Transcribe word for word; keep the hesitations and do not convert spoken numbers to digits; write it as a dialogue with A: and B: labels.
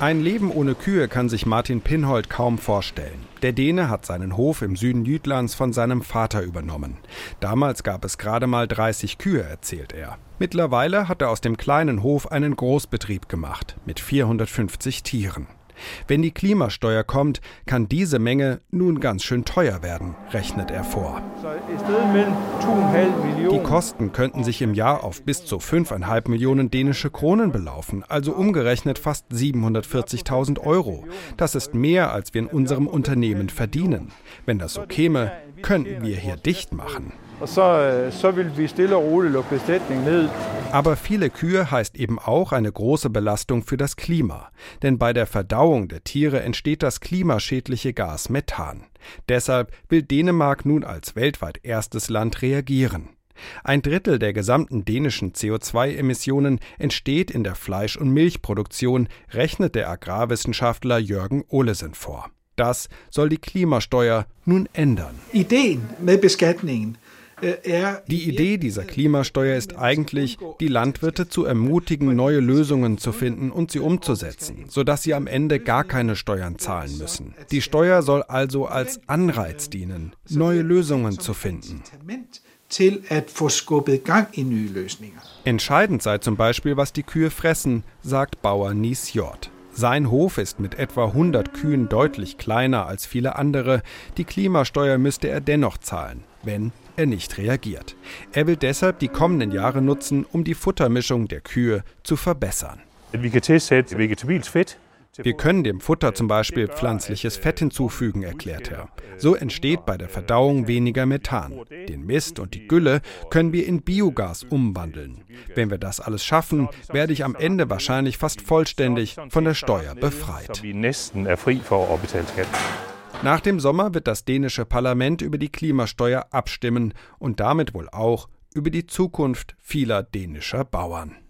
A: Ein Leben ohne Kühe kann sich Martin Pinholt kaum vorstellen. Der Däne hat seinen Hof im Süden Jütlands von seinem Vater übernommen. Damals gab es gerade mal dreißig Kühe, erzählt er. Mittlerweile hat er aus dem kleinen Hof einen Großbetrieb gemacht, mit vierhundertfünfzig Tieren. Wenn die Klimasteuer kommt, kann diese Menge nun ganz schön teuer werden, rechnet er vor. Die Kosten könnten sich im Jahr auf bis zu fünfeinhalb Millionen dänische Kronen belaufen, also umgerechnet fast siebenhundertvierzigtausend Euro. Das ist mehr, als wir in unserem Unternehmen verdienen. Wenn das so käme, könnten wir hier dicht machen. Aber viele Kühe heißt eben auch eine große Belastung für das Klima. Denn bei der Verdauung der Tiere entsteht das klimaschädliche Gas Methan. Deshalb will Dänemark nun als weltweit erstes Land reagieren. Ein Drittel der gesamten dänischen C O zwei Emissionen entsteht in der Fleisch- und Milchproduktion, rechnet der Agrarwissenschaftler Jørgen Olesen vor. Das soll die Klimasteuer nun ändern.
B: Ideen mit Beskatningen.
A: Die Idee dieser Klimasteuer ist eigentlich, die Landwirte zu ermutigen, neue Lösungen zu finden und sie umzusetzen, sodass sie am Ende gar keine Steuern zahlen müssen. Die Steuer soll also als Anreiz dienen, neue Lösungen zu finden. Entscheidend sei zum Beispiel, was die Kühe fressen, sagt Bauer Nies Hjort. Sein Hof ist mit etwa hundert Kühen deutlich kleiner als viele andere. Die Klimasteuer müsste er dennoch zahlen, wenn er nicht reagiert. Er will deshalb die kommenden Jahre nutzen, um die Futtermischung der Kühe zu verbessern. Wir können dem Futter zum Beispiel pflanzliches Fett hinzufügen, erklärt er. So entsteht bei der Verdauung weniger Methan. Den Mist und die Gülle können wir in Biogas umwandeln. Wenn wir das alles schaffen, werde ich am Ende wahrscheinlich fast vollständig von der Steuer befreit. Nach dem Sommer wird das dänische Parlament über die Klimasteuer abstimmen und damit wohl auch über die Zukunft vieler dänischer Bauern.